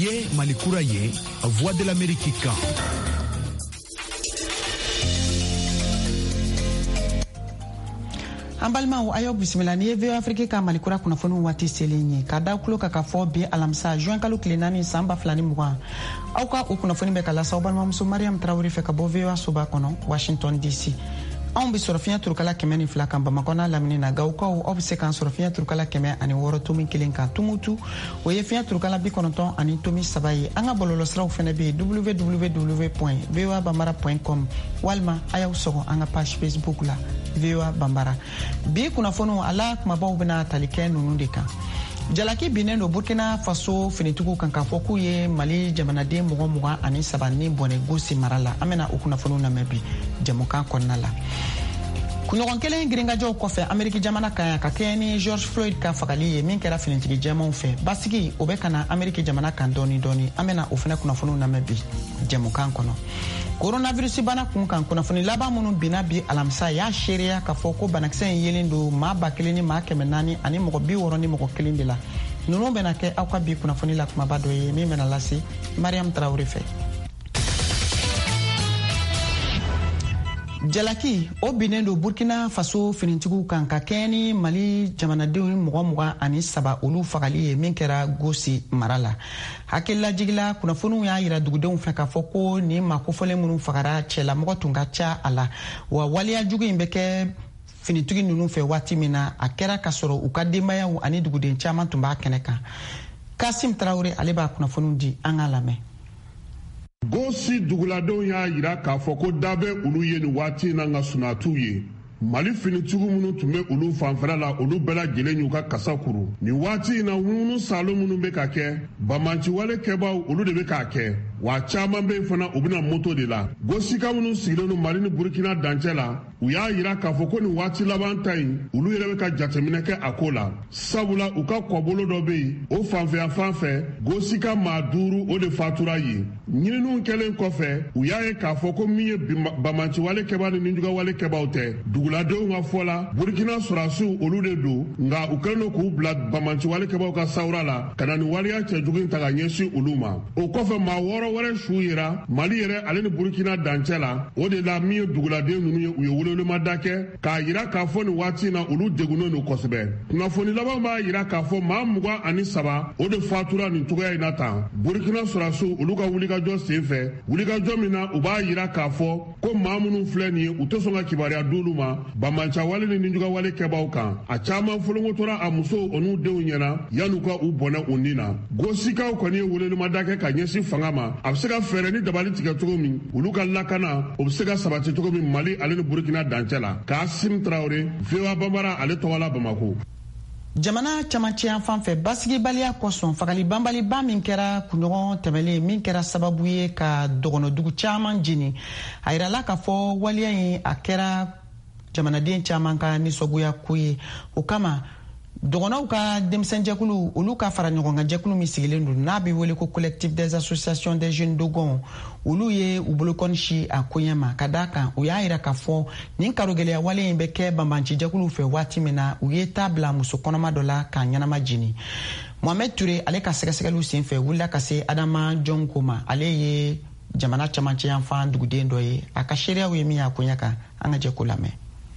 Niye Malikura ye, Voix de l'Amérique kan. An balimaw ayo bisimila ni ye VOA Afrique ka Malikura kunnafoni waati selen ye ka da kulo ka fɔ bi alamisa juin kalo tile 4 san 2020 aw ka o kunnafoni bɛ ka lasa aw balimamuso Mariam Traoré fɛ ka bɔ VOA soba kɔnɔ Washington DC. Anw bɛ sɔrɔ fiɲɛ turukala 102 kan Bamakɔ n'a lamini na Gawukaw aw bɛ se k'an sɔrɔ fiɲɛ turukala 106 tomi 1 kan Tumutu o ye fiɲɛ turukala 93 ani tomi 3 ye. An ka bɔlɔlɔsiraw fɛnɛ bɛ www.voabambara.com walima a y'aw sɔgɔ an ka page Facebook la VOA Bambara. Bi kunnafoniw ala kumabaw bɛna tali kɛ ninnu de kan. Jalaki binnen do Burkina Faso finitigiw kan k'a fɔ k'u ye Mali jamanaden 23 ni bɔnɛ gosi mara la. An bɛna o kunnafoniw lamɛn bi jamukan kɔnɔna la. Kunɲɔgɔn kelen girinkajɔw kɔfɛ Ameriki jamana kan ka kɛ ni George Floyd ka fagali ye min kɛra finitigi jɛmanw fɛ. Basigi o bɛ kana Ameriki jamana kan dɔɔni dɔɔni. An bɛna o fɛnɛ kunnafoniw lamɛn bi jamukan kɔnɔ. Coronavirus bana kun kan kunnafoni laban minnu bina bi alamisa y'a seereya k'a fɔ ko banakisɛ in yelen do maa 1,000 ni maa 400 ani mɔgɔ 60 ni mɔgɔ 1 de la. Ninnu bɛna kɛ aw ka bi kunnafoni la kumaba dɔ ye min bɛna lase Mariam Traoré fɛ. Jalaki o binnen do Burkina Faso finitigiw kan ka kɛ ni Mali jamanadenw 23 olu fagali ye min kɛra gosi mara la. Hakililajigila kunnafoniw y'a yira dugudenw fɛ k'a fɔ ko ni makofɔlen minnu fagara cɛlamɔgɔ tun ka ca a la wa waliya jugu in bɛ kɛ finitigi ninnu fɛ waati min na a kɛra ka sɔrɔ u ka denbayaw ani duguden caman tun b'a kɛnɛ kan. Kasim Traoré ale b'a kunnafoniw di an ka lamɛn. Gosi duguladenw y'a yira k'a fɔ ko da bɛ olu ye ni waati in na nka sunatiw ye. Mali finitigiw minnu tun bɛ olu fanfɛla la olu bɛɛ lajɛlen y'u ka kasa kuru. Ni waati in na ŋunu salo minnu bɛ ka kɛ bamanciwale kɛbaw olu de bɛ k'a kɛ wa caman bɛ fana u bɛna moto de la. Gosika minnu sigilen don Mali ni Burkina dancɛ la u y'a yira k'a fɔ ko nin waati laban ta in olu yɛrɛ bɛ ka jateminɛ kɛ a ko la. Sabula u ka kɔbolo dɔ bɛ yen o fanfɛya fan fɛ Gosika maa 5 o de fatura yen. Ɲininiw kɛlen kɔfɛ u y'a ye k'a fɔ ko min ye bamanciwale kɛba ni ninjugawale kɛbaw tɛ. Duguladenw ka fɔ la Burkina sɔrɔdasiw olu de don nka u kɛlen don k'u bila bamanciwale kɛbaw ka sawura la ka na ni waleya cɛjugu in ta ka ɲɛsin olu ma. O kɔfɛ maa 6 wɛrɛ su yira Mali yɛrɛ ale ni Burkina dancɛ la o de la min ye duguladen ninnu ye u ye welewelemada kɛ k'a yira k'a fɔ nin waati in na olu degunnen don kosɛbɛ. Kunnafoni laban b'a yira k'a fɔ maa 23 o de fatura nin cogoya in na tan. Burkina sɔrɔdasiw olu ka wulikajɔ sen fɛ wulikajɔ min na u b'a yira k'a fɔ ko maa minnu filɛ nin ye u tɛ sɔn ka kibaruya d'olu ma bamancawale ni ninjugawale kɛbaw kan. A caman folonkotora a musow o n'u denw ɲɛna yan'u ka u bɔnɛ u nin na. Gosikaw kɔni ye welewelemada kɛ ka ɲɛsin fanga ma a bɛ se ka fɛɛrɛ ni dabali tigɛ cogo min olu ka lakana o bɛ se ka sabati cogo min Mali ale ni Burkina dancɛ la. Kasim Traoré VOA Bambara ale tɔgɔ la Bamako. Jamana camancɛ fan fɛ basigibaliya kɔsɔn fagali banbaliba min kɛra kunɲɔgɔn tɛmɛlen min kɛra sababu ye ka dɔgɔnɔdugu caman jeni a yirala k'a fɔ waliya in a kɛra jamanaden caman ka nisɔgoya ko ye. O kama dɔgɔnɔw ka denmisɛnjɛkulu olu ka fara ɲɔgɔn kan jɛkulu min sigilen don n'a bɛ wele ko collectif des associations des jeunes dogons olu ye u bolokɔni si a koɲɛ ma ka d'a kan u y'a yira k'a fɔ nin karogɛlɛya wale in bɛ kɛ banbanci jɛkulu fɛ waati min na u ye taa bila muso kɔnɔma dɔ la k'a ɲɛnama jeni. Mohamed Ture ale ka sɛgɛsɛgɛliw senfɛ wulila ka se Adama Jɔnko ma ale ye jamana camancɛ yan fan duguden dɔ ye a ka seereyaw ye min y'a koɲɛ kan an ka jɛ ko lamɛn.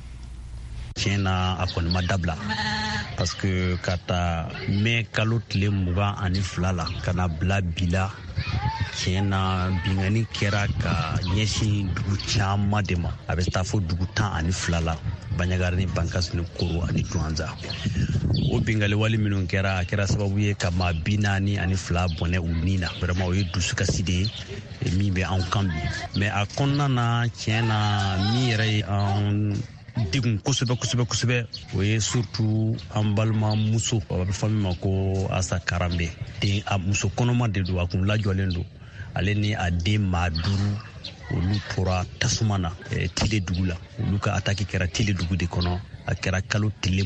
Tiɲɛna a kɔni ma dabila parce que ka taa mɛn kalo tile 22 la ka na bila bi la tiɲɛna bingani kɛra ka ɲɛsin dugu caman de ma a bɛ taa fo dugu 12 la Banɲagara ni Bankas ni Koro ani Duanza. O bingali wale minnu kɛra a kɛra sababu ye ka maa 42 bɔnɛ u nin na vraiment o ye dusukasi de ye min bɛ anw kan bi mais a kɔnɔna na tiɲɛna min yɛrɛ ye degun kosɛbɛ o ye surtout an balimamuso a bɛ fɔ min ma ko Asa Karambe den a muso kɔnɔma de don a kun lajɔlen don ale ni a den maa 5 olu tora tasuma na Tile dugu la olu ka attaque kɛra Tile dugu de kɔnɔ a kɛra kalo tile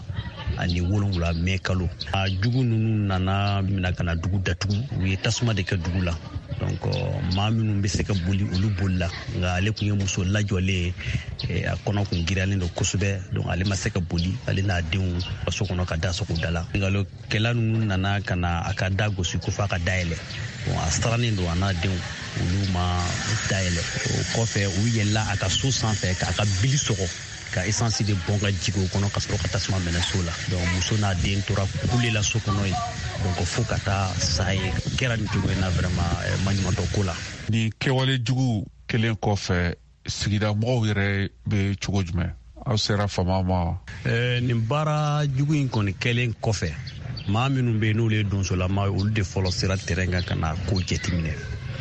27 mai kalo a jugu ninnu nana mina kana dugu datugu u ye tasuma de kɛ dugu la donc maa minnu bɛ se ka boli olu bolila nka ale tun ye muso lajɔlen a kɔnɔ kun giriyalen don kosɛbɛ donc ale ma se ka boli ale n'a denw ka so kɔnɔ ka da sogo da la ngalokɛla ninnu nana ka na a ka da gosi ko f'a ka dayɛlɛ bon a sirannen don a n'a denw olu ma dayɛlɛ o kɔfɛ u yɛlɛla a ka so sanfɛ k'a ka bili sɔgɔ ka essence de bɔn ka jigin o kɔnɔ ka sɔrɔ ka tasuma minɛ so la donc muso n'a den tora kulela so kɔnɔ yen donc fo ka taa sa ye kɛra nin cogo in na vraiment maɲumantɔ ko la. Ni kɛwale jugu kelen kɔfɛ sigida mɔgɔw yɛrɛ bɛ cogo jumɛn aw sera fama ma? Nin baara jugu in kɔni kɛlen kɔfɛ maa minnu bɛ yen n'olu ye donsolama olu de fɔlɔ sera terrain kan ka na ko jateminɛ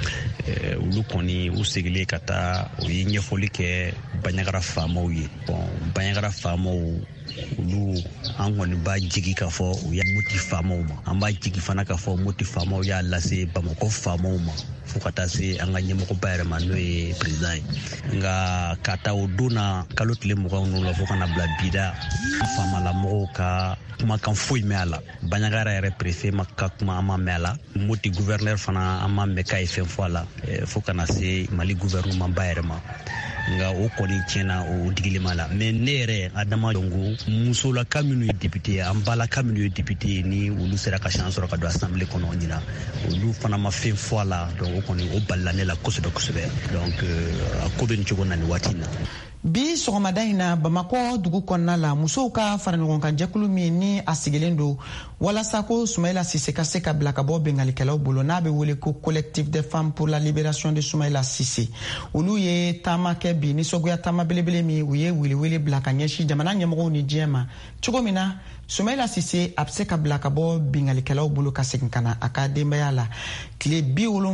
olu kɔni u segilen ka taa u ye ɲɛfɔli kɛ Banɲagara faamaw ye bon Banɲagara faamaw olu an kɔni b'a jigi k'a fɔ u y'a Moti faamaw ma an b'a jigi fana k'a fɔ Moti faamaw y'a lase Bamakɔ faamaw ma fo ka taa se an ka ɲɛmɔgɔba yɛrɛ ma n'o ye président ye nka ka taa o don na kalo tile 20 la fo kana bila bida faamalamɔgɔw ka kumakan foyi mɛn a la Banɲagara yɛrɛ préfet ma ka kuma an ma mɛn a la Moti gouverneur fana an ma mɛn k'a ye fɛn fɔ a la fo kana se Mali gouvernement ba yɛrɛ ma nka o kɔni tiɲɛna o digilema la mais ne yɛrɛ Adama Dongo musolaka minnu ye député ye an balaka minnu ye député ye ni olu sera ka chance sɔrɔ ka don assemblée kɔnɔ ɲina olu fana ma fɛn fɔ a la donc o kɔni o balila ne la kosɛbɛ kosɛbɛ donc a ko bɛ nin cogo na nin waati in na. Bi sɔgɔmada in na Bamakɔ dugu kɔnɔna la musow ka faraɲɔgɔnkan jɛkulu min ni a sigilen don walasa ko Soumaïla Cissé ka se ka bila ka bɔ bengalikɛlaw bolo n'a bɛ wele ko collectif des femmes pour la libération de Soumaïla Cissé olu ye taama kɛ bi nisɔngoya taama belebele min u ye wele bila ka ɲɛsin jamana ɲɛmɔgɔw ni diɲɛ ma cogo min na Soumaïla Cissé a bɛ se ka bila ka bɔ bengalikɛlaw bolo ka segin ka na a ka denbaya la tile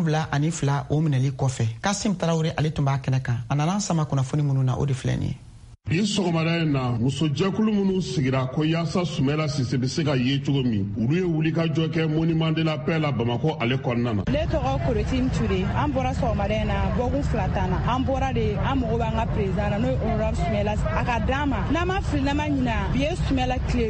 72 o minɛli kɔfɛ Kasim Tarawele ale tun b'a kɛnɛ kan a nana sama kunnafoni minnu na o de filɛ nin ye. Bi sɔgɔmada in na musojɛkulu minnu sigira ko yaasa Soumaïla Cissé bɛ se ka ye cogo min olu ye wulikajɔ kɛ Monument de la Paix la Bamakɔ ale kɔnɔna na. Ne tɔgɔ Korotine Ture an bɔra sɔgɔmada in na bɔkun 2 tan na an bɔra de an mago b'an ka président na n'o ye honorable Soumaïla a ka d'an ma n'an ma fili n'an ma ɲina bi ye Soumaïla tile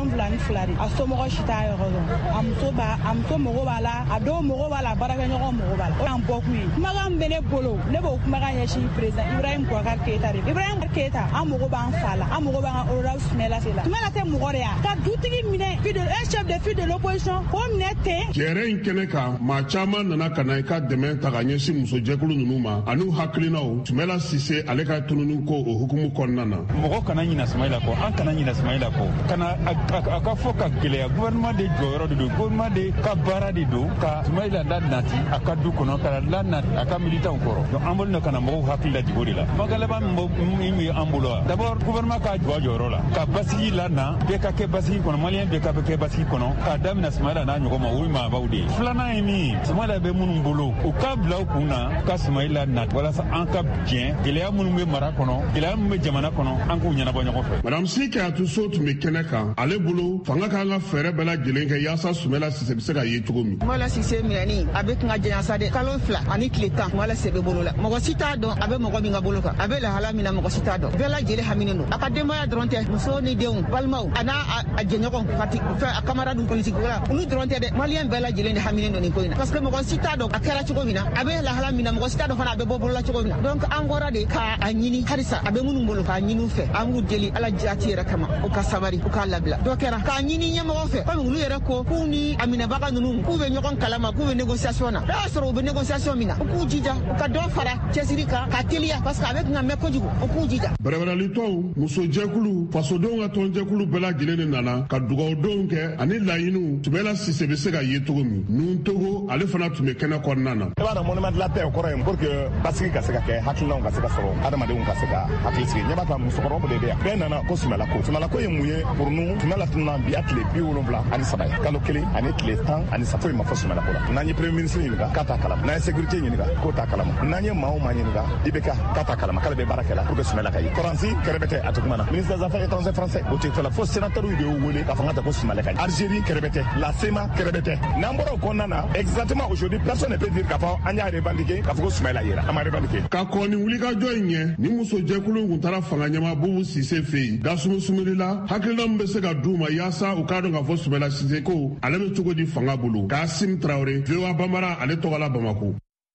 72 de a somɔgɔ si t'a yɔrɔ dɔn a muso mago b'a la a dɔw mago b'a la baarakɛɲɔgɔn mago b'a la o y'an bɔkun ye kumakan bɛ ne bolo ne b'o kumakan ɲɛsin président Ibrahim Boubacar Keita de Ibrahim Keita an mago b'an fa la an mago b'an ka honorable Soumaïla la Soumaïla tɛ mɔgɔ de ya ka dutigi minɛ un chef de file de l'opposition k'o minɛ ten. Jɛrɛ in kɛnɛ kan maa caman nana ka na i ka dɛmɛ ta ka ɲɛsin musojɛkulu ninnu ma an'u hakilinaw Soumaïla Cissé ale ka tununi ko o hukumu kɔnɔna na. Mɔgɔ kana ɲina Soumaïla kɔ an kana ɲina Soumaïla kɔ kana a ka fɔ ka gɛlɛya gouvernement de jɔyɔrɔ de don gouvernement de ka baara de don ka Soumaïla la nati a ka du kɔnɔ ka la nati a ka militant kɔrɔ donc an bolo kana mɔgɔw hakili la jigo de la magalaba min bɛ an bolo d'abord gouvernement ka jɔ jɔyɔrɔ la ka basigi la na bɛɛ ka kɛ basigi kɔnɔ maliyɛn bɛɛ ka kɛ basigi kɔnɔ k'a daminɛ Soumaïla n'a ɲɔgɔn ma o ye maabaw de ye filanan ye min Soumaïla bɛ minnu bolo u ka bila u kun na ka Soumaïla nati walasa an ka diɲɛ gɛlɛya minnu bɛ mara kɔnɔ gɛlɛya minnu bɛ jamana kɔnɔ an k'u ɲɛnabɔ ɲɔgɔn fɛ. Madame Sikayatu Sow tun bɛ kɛnɛ kan ale bolo fanga kan ka fɛɛrɛ bɛɛ lajɛlen kɛ yaasa Soumaïla Cissé bɛ se ka ye cogo min. Soumaïla Cissé minɛni a bɛ kun ka janya sa dɛ kalo 2 ani tile 10 Soumaïla Cissé bɛ bolo la mɔgɔ si t'a dɔn a bɛ mɔgɔ min ka bolo kan a bɛ lahala min na mɔgɔ si t'a dɔn bɛɛ lajɛlen haminen don a ka denbaya dɔrɔn tɛ muso ni denw balimaw a n'a a jɛɲɔgɔn a camarade politique wala olu dɔrɔn tɛ dɛ maliyɛn bɛɛ lajɛlen de haminen don nin ko in na parce que mɔgɔ si t'a dɔn a kɛra cogo min na a bɛ lahala min na mɔgɔ si t'a dɔn fana a bɛ bɔ bolola cogo min na donc an bɔra de k'a ɲini halisa a bɛ minnu bolo k'a ɲini u fɛ an b'u deli ala jati yɛrɛ kama u ka sabari u k'a labila dɔ kɛra k'a ɲini ɲɛmɔgɔ fɛ komi olu yɛrɛ ko k'u ni a minɛbaga ninnu k'u bɛ ɲɔgɔn kalama k'u bɛ négociation na n'a y'a sɔrɔ u bɛ négociation min na u k'u jija u ka dɔ fara cɛsiri kan ka teliya parce que a bɛ kun ka mɛn kojugu u k'u jija. Bɛrɛbɛrɛlitɔw musojɛkulu fasodenw ka tɔnjɛkulu bɛɛ lajɛlen de nana ka dugawudenw kɛ ani laɲiniw Soumaïla Cissé bɛ se ka ye cogo min nun togo ale fana tun bɛ kɛnɛ kɔnɔna na. I b'a dɔn Monument de la Paix o kɔrɔ ye pour que basigi ka se ka kɛ hakilinaw ka se ka sɔrɔ adamadenw ka se ka hakili sigi ɲɛ b'a ta musokɔrɔba de bɛ yan bɛɛ nana ko Soumaïla ko ye mun ye pour nous Soumaïla tununa bi a tile 73 ye kalo 1 ani tile 13 foyi ma fɔ Soumaïla ko la n'an ye premier ministre ɲininka k'a t'a kalama n'an ye sécurité ɲininka k'o t'a kalama n'an ye maa o maa ɲininka IBK k'a t'a kalama k'ale bɛ baara kɛ la pour que Soumaïla ka ye Faransi kɛrɛfɛ tɛ a tɛ kuma na ministre des affaires étrangères français o tɛ fɛ la fo sénateur de y'o wele k'a fɔ n ka tɛ ko Soumaïla ka ye Algérie kɛrɛfɛ tɛ la CEMA kɛrɛfɛ tɛ n'an bɔra o kɔnɔna na exactement aujourd'hui personne ne peut dire k'a fɔ an y'a revendiquer k'a fɔ ko Soumaïla yera an ma revendiquer. Ka kɔni wulikajɔ in ɲɛ ni musojɛkulu kun taara fanga ɲɛma Boubou Cissé fɛ yen dasumunsumuni la hakilina min bɛ se ka d'u ma yaasa u k'a dɔn k'a fɔ Soumaïla Cissé ko ale bɛ cogo di fanga bolo Kasim Tarawele VOA Bambara ale tɔgɔ la Bamako.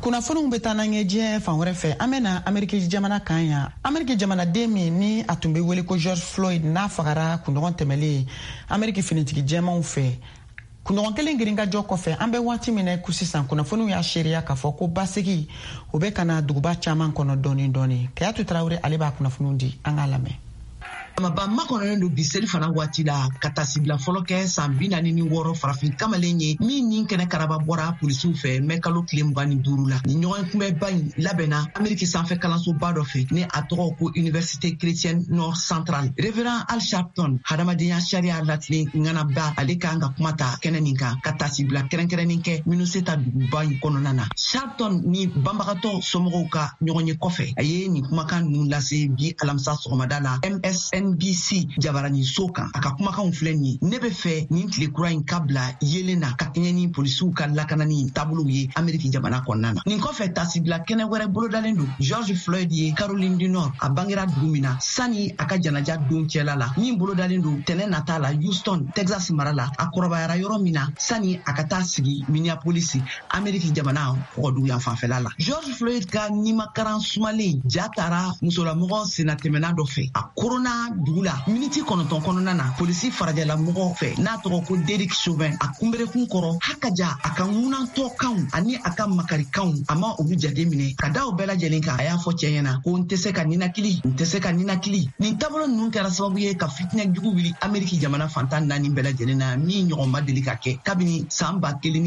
kunnafoniw bɛ taa n'an ye diɲɛ fan wɛrɛ fɛ an bɛna Ameriki jamana kan yan. Ameriki jamanaden min ni a tun bɛ wele ko George Floyd n'a fagara kunɲɔgɔn tɛmɛlen Ameriki finitigi jɛmanw fɛ. Kunɲɔgɔn kelen girinkajɔ kɔfɛ an bɛ waati min na ko sisan kunnafoniw y'a seereya k'a fɔ ko basigi o bɛ kana duguba caman kɔnɔ dɔɔni dɔɔni. Kayatu Tarawele ale b'a kunnafoniw di an k'a lamɛn. Amaba makɔnɔnen don bi seli fana waati la ka taa sibila fɔlɔ kɛ san 46 farafin kamalen ye min ni kɛnɛ karaba bɔra polisiw fɛ mɛ kalo tile 25 la ni ɲɔgɔn kunbɛba in labɛnna Ameriki sanfɛ kalansoba dɔ fɛ ne a tɔgɔ ko Université Chrétienne Nord Centrale. Révérend Al Sharpton hadamadenya sariya latilen ŋanaba ale kan ka kuma ta kɛnɛ nin kan ka taa sibila kɛrɛnkɛrɛnnin kɛ Minnesota duguba in kɔnɔna na. Sharpton ni banbagatɔ somɔgɔw ka ɲɔgɔn ye kɔfɛ a ye nin kumakan ninnu lase bi alamisa sɔgɔmada la MSNBC jabarani so kan a ka kumakanw filɛ nin ye ne bɛ fɛ nin tile kura in ka bila yelen na ka kɛɲɛ ni polisiw ka lakanani taabolow ye Ameriki jamana kɔnɔna na. Nin kɔfɛ tasibila kɛnɛ wɛrɛ bolodalen don George Floyd ye Caroline du Nord a bangera dugu min na sani a ka janaja don cɛla la min bolodalen don tɛnɛ nata la Houston Texas mara la a kɔrɔbayara yɔrɔ min na sani a ka taa sigi Minneapolis Ameriki jamana kɔgɔdugu yan fanfɛla la. George Floyd ka nimakaran sumalen ja taara musolamɔgɔ senatɛmɛna dɔ fɛ a korona dugu la miniti 9 kɔnɔna na polisi farajɛla mɔgɔ fɛ n'a tɔgɔ ko Derek Chauvin a kunberekun kɔrɔ hakaja a ka ŋunantɔkanw ani a ka makarikanw a ma olu jate minɛ ka da o bɛɛ lajɛlen kan a y'a fɔ cɛ ɲɛna ko n tɛ se ka ninakili nin taabolo ninnu kɛra sababu ye ka fitinɛ jugu wuli Ameriki jamana fantan 4 bɛɛ lajɛlen na min ɲɔgɔn ma deli ka kɛ kabini san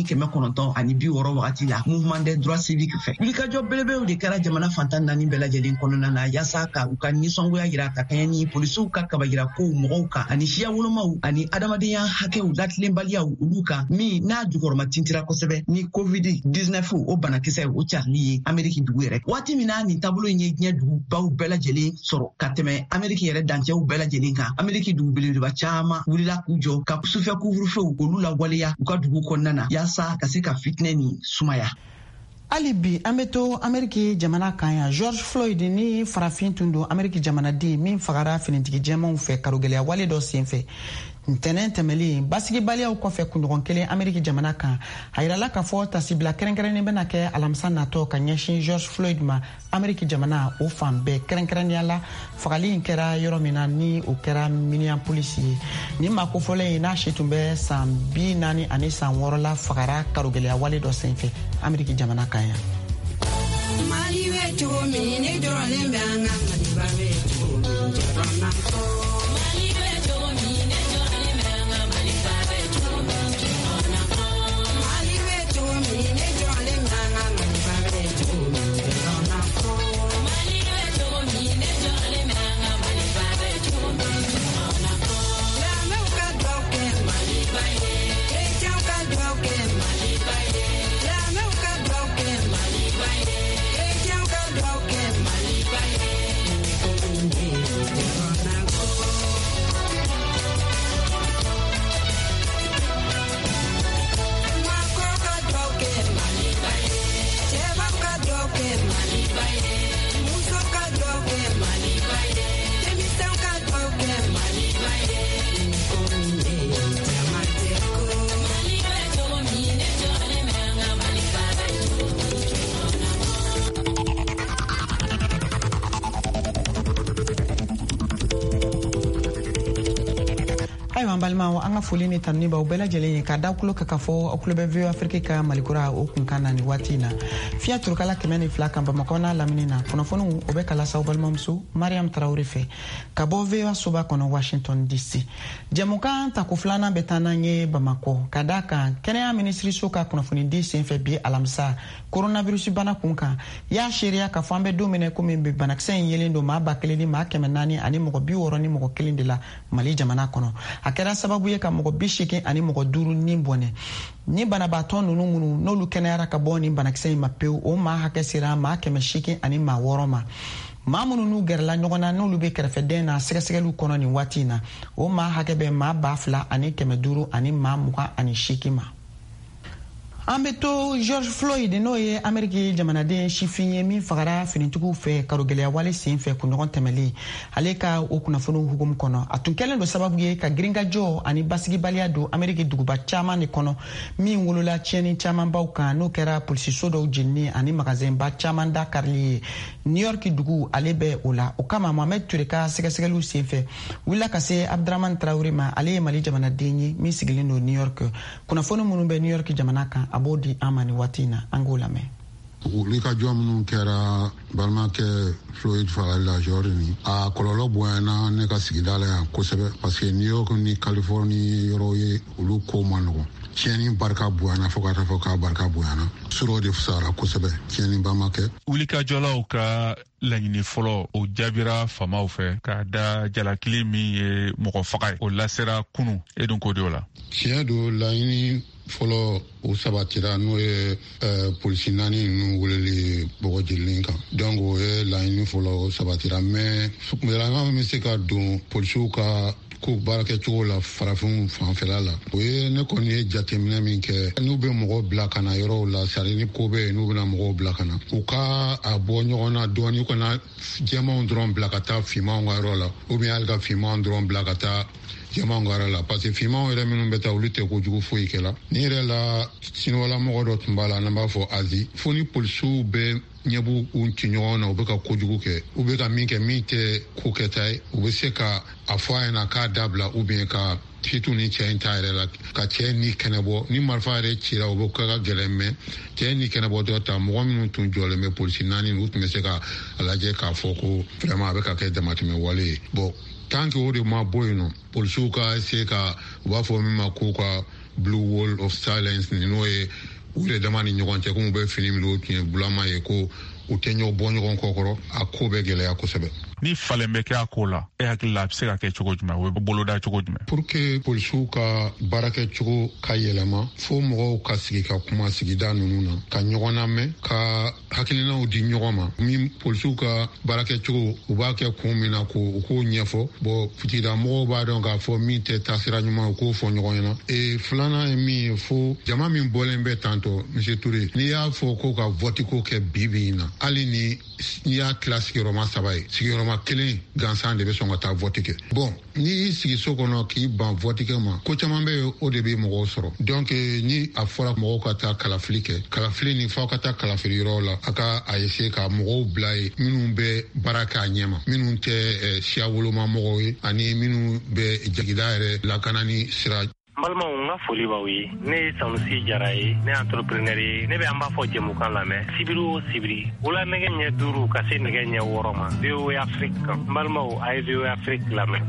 1960 wagati la mouvement des droits civiques fɛ. Wulikajɔ belebelew de kɛra jamana fantan 4 bɛɛ lajɛlen kɔnɔna na yaasa ka u ka nisɔngoya yira ka kɛɲɛ ni polisiw ka kabayira kow mɔgɔw kan ani siya wolomaw ani adamadenya hakɛw latilenbaliyaw olu kan min n'a jukɔrɔma tintira kosɛbɛ ni COVID-19 o banakisɛ o carili ye Ameriki dugu yɛrɛ. Waati min na nin taabolo in ye diɲɛ dugubaw bɛɛ lajɛlen sɔrɔ ka tɛmɛ Ameriki yɛrɛ dancɛw bɛɛ lajɛlen kan. Ameriki dugu belebeleba caman wulila k'u jɔ ka sufɛ couvre-feu olu lawaleya u ka dugu kɔnɔna na yaasa ka se ka fitinɛ ni sumaya. Ali bi an bɛ to Ameriki jamana kan yan George Floyd ni farafin tun don Ameriki jamanaden min fagara finitigi jɛmanw fɛ karogɛlɛya wale dɔ senfɛ ntɛnɛn tɛmɛlen basigibaliyaw kɔfɛ kunɲɔgɔn kelen Ameriki jamana kan a yirala k'a fɔ tasibila kɛrɛnkɛrɛnnen bɛna kɛ alamisa natɔ ka ɲɛsin George Floyd ma Ameriki jamana o fan bɛɛ kɛrɛnkɛrɛnnenya la fagali in kɛra yɔrɔ min na ni o kɛra Minneapolis ye ni makofɔlen in n'a si tun bɛ san 46 la fagara karogɛlɛya wale dɔ senfɛ Ameriki jamana kan yan. Mali bɛ cogo min ne dɔrɔnlen bɛ an ka Maliba bɛ cogo min jamana kɔ. Mali bɛ cogo min ne dɔrɔnlen bɛ an ka Maliba bɛ cogo min jamana kɔ. Mali bɛ cogo min ne dɔrɔnlen bɛ an ka Maliba bɛ cogo min jamana kɔ. Mali bɛ cogo min ne dɔrɔnlen bɛ an ka Maliba bɛ cogo min jamana kɔ. Lamɛnw ka duwawu kɛ Maliba ye, chrétienw ka duwawu kɛ Maliba ye. Lamɛnw ka duwawu kɛ Maliba ye, chrétienw ka duwawu kɛ Maliba ye. ayiwa an balimaw an ka foli ni tanuni b'aw bɛɛ lajɛlen ye k'a da kulo ka fɔ aw kulo bɛ VOA Afrique ka malikura o kunkan na ni waati in na fiɲɛ turukala 102 kan Bamakɔ n'a lamini na kunnafoniw o bɛ ka lase aw balimamuso Mariam Tarawele fɛ ka bɔ VOA soba kɔnɔ Washington DC jɛmukan tako filanan bɛ taa n'an ye Bamakɔ ka da kan kɛnɛya minisiriso ka kunnafoni di senfɛ bi alamisa coronavirus bana kun kan y'a seereya k'a fɔ an bɛ don min na komi bi banakisɛ in yelen don maa 1,000 ni maa 400 ani mɔgɔ 60 ni mɔgɔ 1 de la Mali jamana kɔnɔ a kɛra sababu ye ka mɔgɔ 80 ani mɔgɔ 5 ni bɔnɛ ni banabaatɔ ninnu minnu n'olu kɛnɛyara ka bɔ ni banakisɛ in ma pewu o maa hakɛ sera maa 800 ani maa 6 ma maa minnu n'u gɛrɛla ɲɔgɔn na n'olu bɛ kɛrɛfɛden na sɛgɛsɛgɛliw kɔnɔ nin waati in na o maa hakɛ bɛ maa 2,000 ani 500 ani maa 28 ma An bɛ to George Floyd n'o ye Ameriki jamanaden sifin ye min fagara finitigiw fɛ karogɛlɛya wale sen fɛ kunɲɔgɔn tɛmɛlen ale ka o kunnafoniw hukumu kɔnɔ a tun kɛlen don sababu ye ka girinkajɔ ani basigibaliya don Ameriki duguba caman de kɔnɔ min wolola tiɲɛni camanbaw kan n'o kɛra polisiso dɔw jenini ani magasinba caman da karili ye New York dugu ale bɛ o la o kama Mohamed Ture ka sɛgɛsɛgɛliw sen fɛ wulila ka se Abdraman Traoré ma ale ye Mali jamanaden ye min sigilen don New York kunnafoni minnu bɛ New York jamana kan a b'o di an ma ni waati in na an k'o lamɛn. Wulikajɔ minnu kɛra balimakɛ Floyd fagali la George ni a kɔlɔlɔ bonyana ne ka sigida la yan kosɛbɛ parce que New York ni Californie yɔrɔ ye olu ko man nɔgɔn tiɲɛni barika bonyana fo ka taa fɔ k'a barika bonyana sɔrɔ de fisara kosɛbɛ tiɲɛni ba ma kɛ. Wulikajɔlaw ka laɲini fɔlɔ o jaabira famaw fɛ k'a da jalakili min ye mɔgɔ faga ye o lasera kunu e dun ko de o la. Tiɲɛ don laɲini fɔlɔ o sabatira n'o ye polisi naani ninnu weleli bɔgɔ jelilen kan donc o ye laɲini fɔlɔ o sabatira mais yɛlɛma bɛ se ka don polisiw ka ko baarakɛcogo la farafinw fanfɛla la o ye ne kɔni ye jateminɛ min kɛ n'u bɛ mɔgɔw bila ka na yɔrɔw la sari ni ko bɛ yen n'u bɛna mɔgɔw bila ka na u ka a bɔ ɲɔgɔn na dɔɔni kana jɛmanw dɔrɔn bila ka taa finmanw ka yɔrɔ la ou bien hali ka finmanw dɔrɔn bila ka taa jɛmanw ka yɔrɔ la parce que finmanw yɛrɛ minnu bɛ taa olu tɛ kojugu foyi kɛla ni yɛrɛ la siniwala mɔgɔ dɔ tun b'a la n'an b'a fɔ azi fo ni polisiw bɛ ɲɛbu u ci ɲɔgɔn na u bɛ ka kojugu kɛ u bɛ ka min kɛ min tɛ ko kɛta ye u bɛ se ka a fɔ a ɲɛna k'a dabila ou bien ka fitu ni cɛ in ta yɛrɛ la ka cɛ ni kɛnɛbɔ ni marifa yɛrɛ cira u bɛ ka gɛlɛn mɛn cɛ ni kɛnɛbɔ dɔ ta mɔgɔ minnu tun jɔlen bɛ polisi naani u tun bɛ se ka a lajɛ k'a fɔ ko vraiment a bɛ ka kɛ damatɛmɛ wale ye bon tant que o de ma bɔ yen nɔ polisiw ka essayer ka u b'a fɔ min ma ko ka blue wall of silence n'o ye u yɛrɛ dama ni ɲɔgɔn cɛ komi u bɛ fini min o tun ye bulama ye ko u tɛ bɔ ɲɔgɔn kɔ kɔrɔ a ko bɛ gɛlɛya kosɛbɛ. Ni falen bɛ kɛ a ko la e hakili la a bɛ se ka kɛ cogo jumɛn o bɛ boloda cogo jumɛn. pour que polisiw ka baarakɛcogo ka yɛlɛma fo mɔgɔw ka sigi ka kuma sigida ninnu na ka ɲɔgɔn lamɛn ka hakilinaw di ɲɔgɔn ma min polisiw ka baarakɛcogo u b'a kɛ kun min na k'o ɲɛfɔ bon tigilamɔgɔw b'a dɔn k'a fɔ min tɛ taasira ɲuman u k'o fɔ ɲɔgɔn ɲɛna filanan ye min ye fo jama min bɔlen bɛ tantɔ monsieur Toure n'i y'a fɔ ko ka vote ko kɛ bi na hali ni y'a tila sigiyɔrɔma 3 ye sigiyɔrɔma 1 gansan de bɛ sɔn ka taa vote kɛ bon n'i y'i sigi so kɔnɔ k'i ban vote kɛ ma ko caman bɛ yen o de bɛ mɔgɔw sɔrɔ donc ni a fɔra mɔgɔw ka taa kalafili kɛ kalafili ni f'aw ka taa kalafili yɔrɔ la a ka a essayer ka mɔgɔw bila yen minnu bɛ baara kɛ a ɲɛma minnu tɛ siya woloma mɔgɔw ye ani minnu bɛ jagida yɛrɛ lakana ni sira. Balimaw n ka foli b'aw ye ne ye Sanusi Jara ye ne ye entrepreneur ye ne bɛ an b'a fɔ jɛmukan lamɛn sibiri o sibiri wula nɛgɛ ɲɛ 5 ka se nɛgɛ ɲɛ 6 ma VOA Afrique kan balimaw a ye VOA Afrique lamɛn.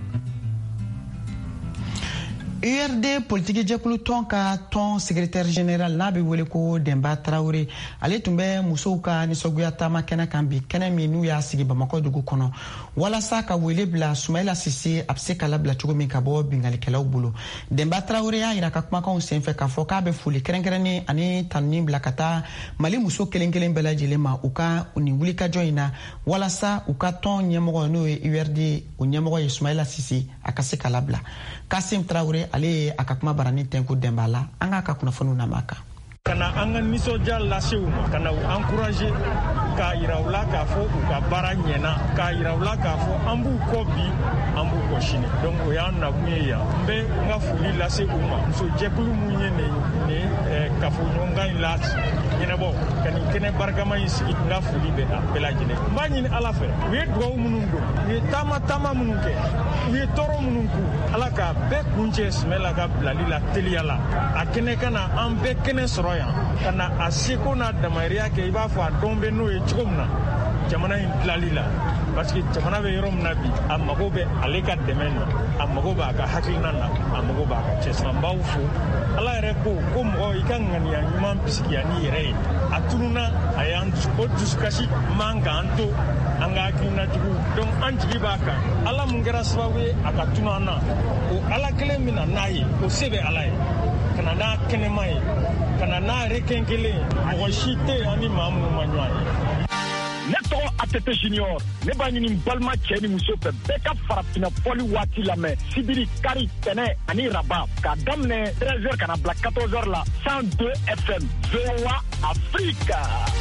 URD politiki jɛkulu tɔn ka tɔn secrétaire général n'a bɛ wele ko Demba Traoré ale tun bɛ musow ka nisɔngoya taama kɛnɛ kan bi kɛnɛ min n'u y'a sigi Bamakɔ dugu kɔnɔ walasa ka wele bila Sumayila Sise a bɛ se ka labila cogo min ka bɔ bingalikɛlaw bolo. Demba Traoré y'a jira ka kumakanw senfɛ k'a fɔ k'a bɛ foli kɛrɛnkɛrɛnnen ani tanuni bila ka taa Mali muso kelen kelen bɛɛ lajɛlen ma u ka nin wulikajɔ in na walasa u ka tɔn ɲɛmɔgɔ n'o ye URD o ɲɛmɔgɔ ye Sumayila Sise a ka se ka labila. Kasim Traoré ale ye a ka kuma barani tɛnku Demba la an k'a ka kunnafoniw lamɛn a kan. Kana an ka nisɔndiya lase u ma kana u encourager k'a yira u la k'a fɔ u ka baara ɲɛna k'a yira u la k'a fɔ an b'u kɔ bi an b'u kɔ sini donc o y'an nakun ye yan n bɛ n ka foli lase u ma musojɛkulu mun ye nin kafoɲɔgɔnkan in la ɲɛnabɔ ka nin kɛnɛ barikama in sigi n ka foli bɛ a bɛɛ lajɛlen n b'a ɲini Ala fɛ u ye dugawu minnu don u ye taama minnu kɛ u ye tɔɔrɔ minnu ku Ala k'a bɛɛ kuncɛ Sumayila ka bilali la teliya la a kɛnɛ ka na an bɛɛ kɛnɛ sɔrɔ yan ka na a seko n'a damayiriya kɛ i b'a fɔ a dɔn bɛ n'o ye cogo min na jamana in dilali la parce que jamana bɛ yɔrɔ min na bi a mago bɛ ale ka dɛmɛ na a mago b'a ka hakilina na a mago b'a ka cɛsiri an b'aw fo Ala yɛrɛ ko mɔgɔ i ka ŋaniya ɲuman bisigiya n'i yɛrɛ ye a tununa a y'an o dusukasi man k'an to an ka hakilina jugu donc an jigi b'a kan Ala mun kɛra sababu ye a ka tunu an na o Ala kelen min na n'a ye o se bɛ Ala ye ka na n'a kɛnɛma ye ka na n'a yɛrɛ kɛn kelen mɔgɔ si tɛ yen an ni maa minnu ma ɲɔgɔn ye. Ne tɔgɔ ATT Junior ne b'a ɲini balima cɛ ni muso fɛ bɛɛ ka farafina fɔli waati lamɛn sibiri kari tɛnɛ ani raba k'a daminɛ 13h kana bila 14h la 102 FM VOA Afrique.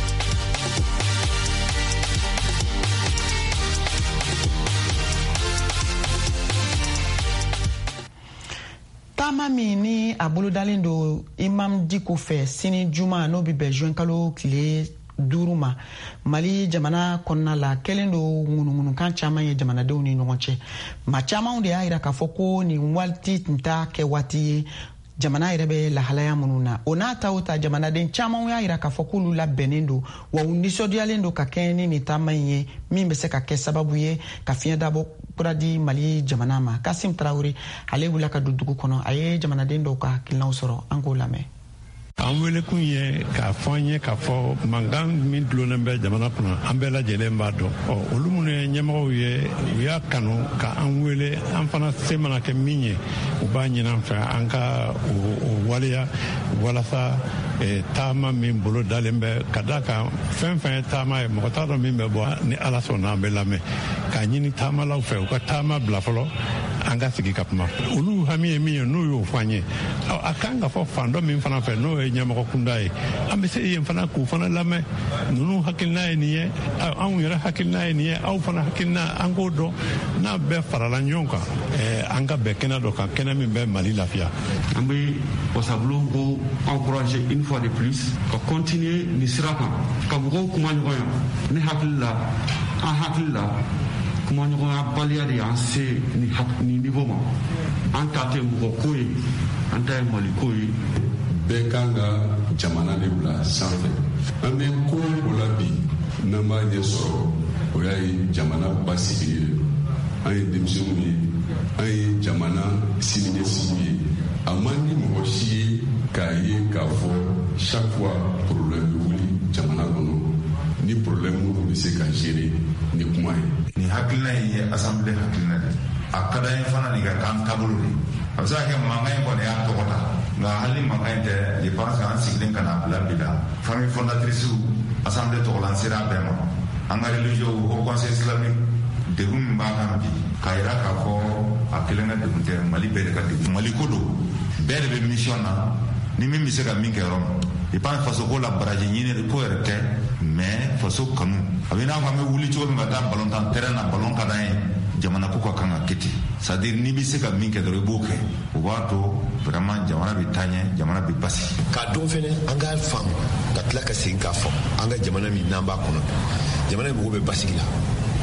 Taama min ni a bolodalen do Imam Diko fɛ sini juma n'o bi bɛn juin kalo tile 5 ma Mali jamana kɔnɔna la kɛlen do ŋunuŋunukan caman ye jamanadenw ni ɲɔgɔn cɛ ma camanw de y'a yira k'a fɔ ko nin waati tun t'a kɛ waati ye jamana yɛrɛ bɛ lahalaya minnu na o n'a ta o ta jamanaden caman y'a yira k'a fɔ k'olu labɛnnen do wa u nisɔndiyalen do ka kɛ ni nin taama in ye min bɛ se ka kɛ sababu ye ka fiɲɛ dabɔ kura di Mali jamana ma. Kasim Traoré ale wulila ka don dugu kɔnɔ a ye jamanaden dɔw ka hakilinaw sɔrɔ an k'o lamɛn. An welekun ye k'a fɔ an ye k'a fɔ mankan min dulonnen bɛ jamana kɔnɔ an bɛɛ lajɛlen b'a dɔn olu minnu ye ɲɛmɔgɔw ye u y'a kanu ka an wele an fana se mana kɛ min ye u b'a ɲini an fɛ an ka o waleya walasa taama min bolo dalen bɛ ka da kan fɛn fɛn ye taama ye mɔgɔ t'a dɔn min bɛ bɔ ni Ala sɔnna an bɛ lamɛn k'a ɲini taamalaw fɛ u ka taama bila fɔlɔ an ka sigi ka kuma olu hami ye min ye n'u y'o fɔ an ye a kan ka fɔ fan dɔ min fana fɛ n'o ye ɲɛmɔgɔ kunda ye an bɛ se yen fana k'u fana lamɛn ninnu hakilina ye nin ye anw yɛrɛ hakilina ye nin ye aw fana hakilina an k'o dɔn n'a bɛɛ farala ɲɔgɔn kan an ka bɛn kɛnɛ dɔ kan kɛnɛ min bɛ Mali lafiya. An bɛ wasabulon ko encourager une fois de plus ka continuer nin sira kan ka mɔgɔw kuma ɲɔgɔn ye ne hakili la an hakili la kuma ɲɔgɔnya baliya de y'an se nin niveau ma an ta tɛ mɔgɔ ko ye an ta ye Mali ko ye. Bɛɛ kan ka jamana de bila sanfɛ an bɛ ko o la bi n'an b'a ɲɛ sɔrɔ o y'a ye jamana basigi ye an ye denmisɛnw ye an ye jamana siniɲɛsigi ye a man di mɔgɔ si ye k'a ye k'a fɔ chaque fois problème bɛ wuli jamana kɔnɔ ni problème minnu bɛ se ka gérer ni kuma ye. Ni hakilina ye assemblée hakilina de a ka d'an ye fana nin ka k'an taabolo de a bɛ se ka kɛ mankan in kɔni y'a tɔgɔ ta nka hali ni mankan in tɛ je pense que an sigilen ka na bila bi la famille fondatrice assemblée tɔgɔla an sera a bɛɛ ma an ka religieux au conseil islamique degun min b'a kan bi k'a yira k'a fɔ a kelen ka degun tɛ Mali bɛɛ de ka degun Mali ko don bɛɛ de bɛ mission na ni min bɛ se ka min kɛ yɔrɔ min je pense faso ko la baraji ɲini ko yɛrɛ tɛ mais faso kanu a bɛ n'a fɔ an bɛ wuli cogo min ka taa ballon terrain na ballon ka d'an ye jamana ko ka kan ka kɛ ten c'est à dire n'i bɛ se ka min kɛ dɔrɔn i b'o kɛ o b'a to vraiment jamana bɛ taa ɲɛ jamana bɛ basigi. K'a dɔn fɛnɛ an k'a faamu ka tila ka segin k'a fɔ an ka jamana min n'an b'a kɔnɔ jamana in mago bɛ basigi la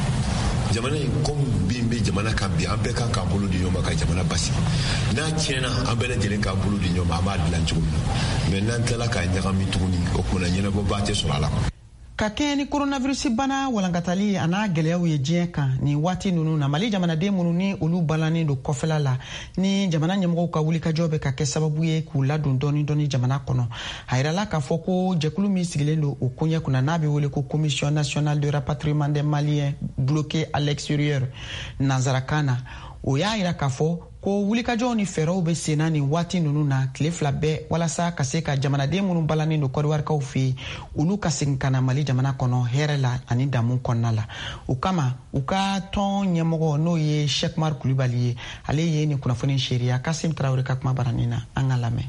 jamana in comme bin bɛ jamana kan bi an bɛɛ kan k'an bolo di ɲɔgɔn ma ka jamana basigi n'a tiɲɛna an bɛɛ lajɛlen k'an bolo di ɲɔgɔn ma an b'a dilan cogo min na mais n'an tilala k'a ɲagami tuguni o kumana ɲɛnabɔba tɛ sɔrɔ a la. Ka kɛɲɛ ni coronavirus bana walankatali a n'a gɛlɛyaw ye diɲɛ kan ni waati ninnu na Mali jamanaden minnu ni olu balannen don kɔfɛla la ni jamana ɲɛmɔgɔw ka wulikajɔ bɛ ka kɛ sababu ye k'u ladon dɔɔni dɔɔni jamana kɔnɔ a yirala k'a fɔ ko jɛkulu min sigilen don o koɲɛ kunna n'a bɛ wele ko commission nationale de rapatriement des maliens bloqués à l'extérieur nanzarakan na o y'a yira k'a fɔ ko wulikajɔw ni fɛɛrɛw bɛ senna nin waati ninnu na tile 2 bɛɛ walasa ka se ka jamanaden minnu balannen don kɔdiwarikaw fɛ yen olu ka segin ka na Mali jamana kɔnɔ hɛrɛ la ani damu kɔnɔna la o kama u ka tɔn ɲɛmɔgɔ n'o ye Cheikhmar Kulibali ye ale ye nin kunnafoni seereya Kasim Traoré ka kuma baranin na an ka lamɛn.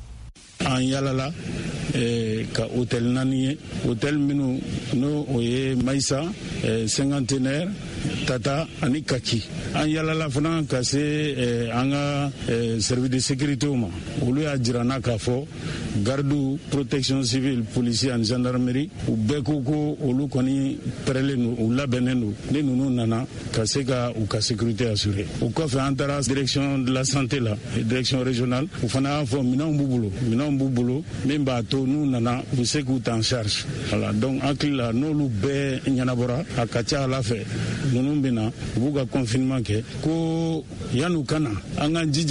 An yalala ka hôtel 4 ye hôtel minnu n'o o ye Maïssa Cinquantenaire Tata ani Kaki an yalala fana ka se an ka service de sécurité ma olu y'a jira n'a k'a fɔ garde protection civile policier ani gendarmerie u bɛɛ ko ko olu kɔni pɛrɛlen don u labɛnnen don ni ninnu nana ka se ka u ka sécurité assurer o kɔfɛ an taara direction de la santé la direction régionale u fana y'a fɔ minɛnw b'u bolo min b'a to n'u nana u bɛ se k'u ta en charge voilà donc an hakili la n'olu bɛɛ ɲɛnabɔra a ka ca Ala fɛ ninnu bɛ na u b'u ka confinement kɛ ko yan'u ka na an ka jija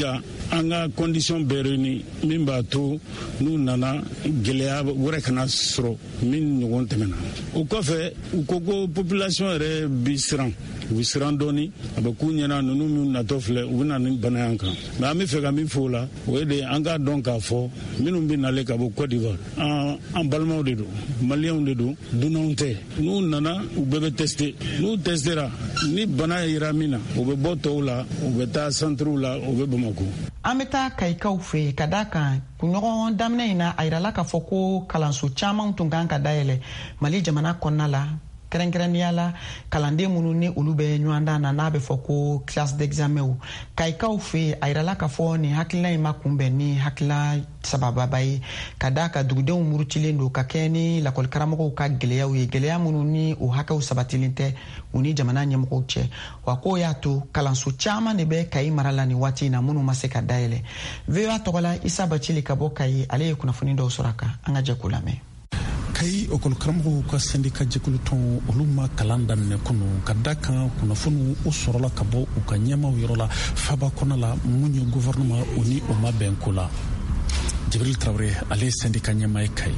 an ka condition bɛɛ réuni min b'a to n'u nana gɛlɛya wɛrɛ kana sɔrɔ min ɲɔgɔn tɛmɛna. O kɔfɛ u ko ko population yɛrɛ bi siran, u bi siran dɔɔni, a bɛ k'u ɲɛna ninnu min natɔ filɛ u bɛ na ni bana y'an kan. Mais an bɛ fɛ ka min fɔ o la o ye de an k'a dɔn k'a fɔ minnu bɛ nalen ka bɔ Côte d'Ivoire an balimaw de don, maliyɛnw de don, dunanw tɛ. N'u nana u bɛɛ bɛ tester, n'u testera ni bana yera min na u bɛ bɔ tɔw la u bɛ taa centrew la u bɛ Bamako. An bɛ taa Kayikaw fɛ ka da kan kunɲɔgɔn daminɛ in na a yirala k'a fɔ ko kalanso caman tun kan ka dayɛlɛ Mali jamana kɔnɔna la, kɛrɛnkɛrɛnnenya la kalanden minnu ni olu bɛ ɲɔgɔn dan na n'a bɛ fɔ ko classe d'examen. Kayikaw fɛ a yirala k'a fɔ nin hakilina in ma kunbɛn ni hakilina sabababa ye ka da ka dugudenw murutilen don ka kɛ ni lakɔlikaramɔgɔw ka gɛlɛyaw ye, gɛlɛya minnu ni o hakɛw sabatilen tɛ u ni jamana ɲɛmɔgɔw cɛ. Wa k'o y'a to kalanso caman de bɛ Kayi mara la ni waati in na minnu ma se ka dayɛlɛ. VOA tɔgɔ la Isa Bacili ka bɔ Kayi, ale ye kunnafoni dɔw sɔrɔ a kan, an ka jɛ k'o lamɛn. Kayi ekɔlikaramɔgɔw ka syndicat jɛkulu tɔn olu ma kalan daminɛ kunu ka da kan kunnafoniw o sɔrɔla ka bɔ u ka ɲɛmaw yɔrɔ la faba kɔnɔ la mun ye gouvernement o ni o ma bɛn ko la. Jibril Traoré ale ye syndicat ɲɛma ye Kayi.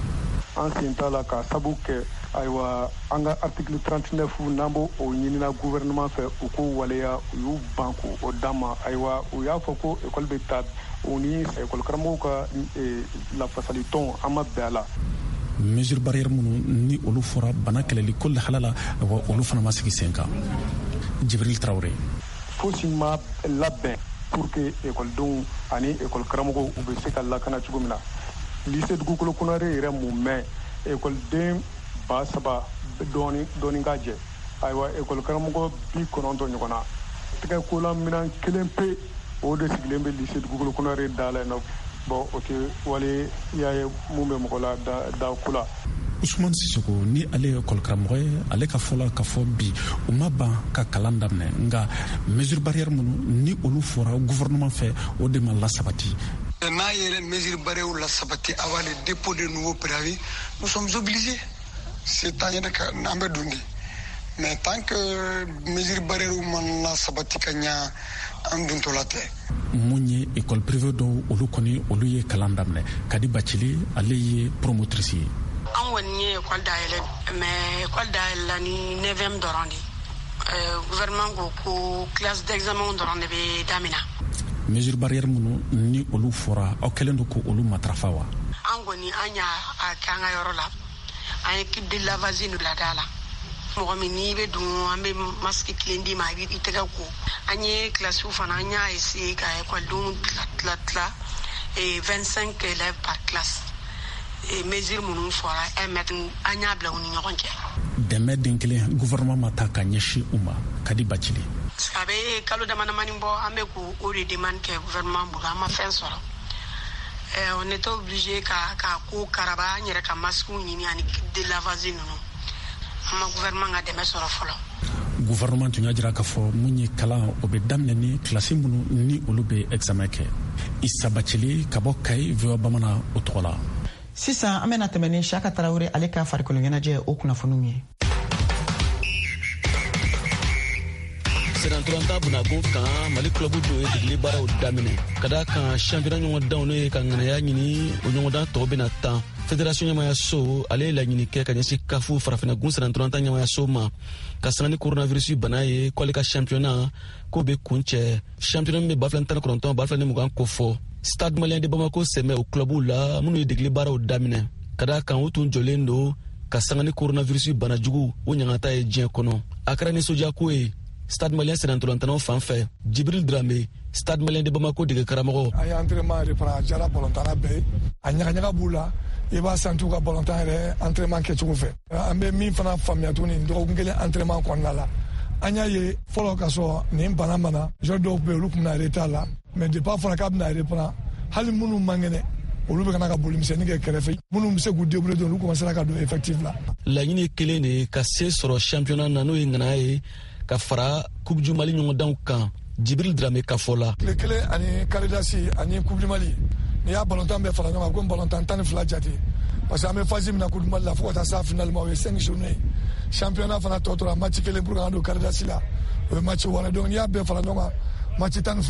An sen t'a la ka sabu kɛ ayiwa an ka article 39 n'an b'o o ɲinina gouvernement fɛ u k'o waleya u y'u ban k'o d'an ma. Ayiwa u y'a fɔ ko école bɛ taa u ni ekɔlikaramɔgɔw ka lafasali tɔn an ma bɛn a la. Mesure barrière minnu ni olu fɔra bana kɛlɛli ko lahala la wa olu fana ma sigi sen kan. Jibril Traoré. Fosi ma labɛn pour que ekɔlidenw ani ekɔlikaramɔgɔw u bɛ se ka lakana cogo min na. Lycée dugukolo kunnare yɛrɛ mun mɛn ekɔliden 3,000 dɔɔni ka jɛ. Ayiwa ekɔlikaramɔgɔ 90 ɲɔgɔn na. Tɛgɛ kola minan kelen pe o de sigilen bɛ lycée dugukolo kunnare da la yen. Bon, o tɛ wale y'a ye mun bɛ mɔgɔ la da ko la. Ousmane Sissoko ni ale ye ekɔlikaramɔgɔ ye ale ka fɔla ka fɔ bi u ma ban ka kalan daminɛ nka mesure barrière minnu ni olu fɔra gouvernement fɛ o de ma lasabati. N'a ye mesure barrière lasabati avant le dépôt de nouveaux préavis, nous sommes obligés. C'est un an bɛ dun de. Mais tant que mesure barrière ma lasabati ka ɲa an dun tɔ la tɛ. Mun ye école privée dɔw olu kɔni olu ye kalan daminɛ Kadi Bacili ale ye promotrice ye. An kɔni ye école dayɛlɛ mais école dayɛlɛla ni 9e dɔrɔn de gouvernement ko classe d'examen dɔrɔn de bɛ damina. Mesure barrière minnu ni olu fɔra aw kɛlen don ko olu matarafa wa. An kɔni an y'a kɛ an ka yɔrɔ la an ye kit de lavage bila da la. Mɔgɔ min n'i bɛ dun an bɛ masque kelen d'i ma i b'i tɛgɛ ko. An ye kilasiw fana an y'a essayer ka ekɔlidenw tila 25 élèves par classe. Mesure minnu fɔra 1 mètre an y'a bila u ni ɲɔgɔn cɛ. Dɛmɛ den kelen gouvernement ma ta ka ɲɛsin u ma Kadi Bacili. A bɛ kalo damadamani bɔ an bɛ k'o de demande kɛ gouvernement bolo an ma fɛn sɔrɔ. On était obligé ka ko karaba an yɛrɛ ka masque ɲini ani de lavage ninnu. An ma gouvernement ka dɛmɛ sɔrɔ fɔlɔ. Gouvernement tun y'a jira k'a fɔ mun ye kalan o bɛ daminɛ ni kilasi minnu ni olu bɛ examen kɛ. Isa Bacili ka bɔ Kayi VOA Bamanan o tɔgɔ la. Sisan an bɛna tɛmɛ ni Saka Tarawele ale ka farikolo ɲɛnajɛ o kunnafoniw ye. Sɛnɛntɔrɔnta Bunago kan Mali club dɔw ye degeli baaraw daminɛ ka da kan championnat ɲɔgɔndanw n'o ye ka ŋanaya ɲini o ɲɔgɔndan tɔw bɛna tan. Fédération ɲɛmayaso ale ye laɲini kɛ ka ɲɛsin kafu farafinnagun sɛnɛntɔrɔnta ɲɛmayaso ma ka sanga ni coronavirus bana ye k'ale ka championnat k'o bɛ kun cɛ. Championnat min bɛ 2019 2020 ko fɔ Stade Malien de Bamako sɛmɛ o clubw la minnu ye degeli baaraw daminɛ ka da kan u tun jɔlen don ka sanga ni coronavirus bana jugu o ɲangata ye diɲɛ kɔnɔ. A kɛra nisɔndiyako ye Stade Malien sɛnɛntɔrɔntanaw fan fɛ. Jibril Dramé Stade Malien de Bamako dege karamɔgɔ. A ye entraînement reprendre a jara ballontan bɛɛ a ɲagaɲaga b'u la i b'a santu ka ballontan yɛrɛ entraînement kɛcogo fɛ. An bɛ min fana faamuya tuguni dɔgɔkun kelen entraînement kɔnɔna la an y'a ye fɔlɔ ka sɔrɔ nin bana mana joueur dɔw bɛ olu tun bɛna retard la mais depuis a fɔra k'a bɛna reprendre hali minnu man kɛnɛ olu bɛ kana ka bolimisɛnnin kɛ kɛrɛfɛ minnu bɛ se k'u débrouiller olu commencera ka don effectif la. Laɲini kelen de ka se sɔrɔ championnat na n'o ye ŋanaya ye ka fara coupe du Mali ɲɔgɔndanw kan. Jibril Dramé ka fɔ la. Tile kelen ani Kalidasi ani coupe du Mali n'i y'a ballontan bɛɛ fara ɲɔgɔn kan komi ballontan 12 jate parce que an bɛ phase min na coupe du Mali la fo ka taa se a final ma o ye 5 journées championnat fana tɔ tora match kelen pour que an ka don Kalidasi la o ye match wɔɔrɔ donc n'i y'a bɛɛ fara ɲɔgɔn kan match 12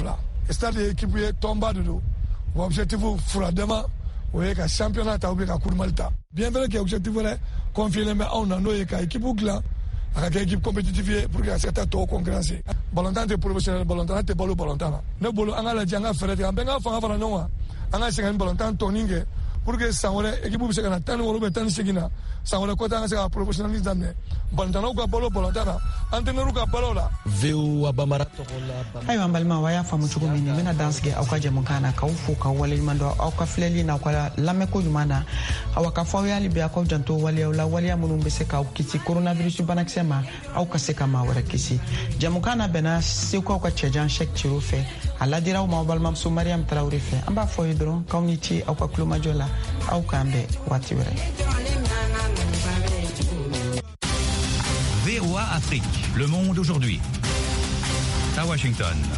stade équipe ye tomba de do objectif furadema o ye ka championnat ta ou bien ka coupe malta bien vrai que objectif wala confier mais on a no ye ka équipe gla aka équipe compétitive pour que cette to concurrence volontaire de professionnel volontaire te bolo volontaire ne bolo angala janga fere te ambenga fanga no anga senga volontaire toninge pour que ça wala équipe bi se kana tan wala be tan sigina ça wala ko tan se ka professionnalisme damne volontaire ko bolo volontaire entraîneur ko bolo la veo abamara ayiwa balima waya famu cogo min bena dansige aw ka jɛmu kan na k'aw fo ka waleɲuman dɔ aw ka filɛli n'aw ka lamɛnko ɲuman na awa ka fɔ aw y'ali bi aw ka janto waleyaw la waleya minnu bɛ se k'aw kisi coronavirus banakisɛ ma aw ka se ka maa wɛrɛ kisi jɛmukan na bɛnna seko aw ka cɛjan shɛk ciro fɛ a ladira aw ma aw balimamuso mariam tarawure fɛ an b'a fɔ ye dɔrɔn k'aw ni ci aw ka kulomajɔ la aw k'an bɛn waati wɛrɛ. VOA Afrique, le monde aujourd'hui. À Washington.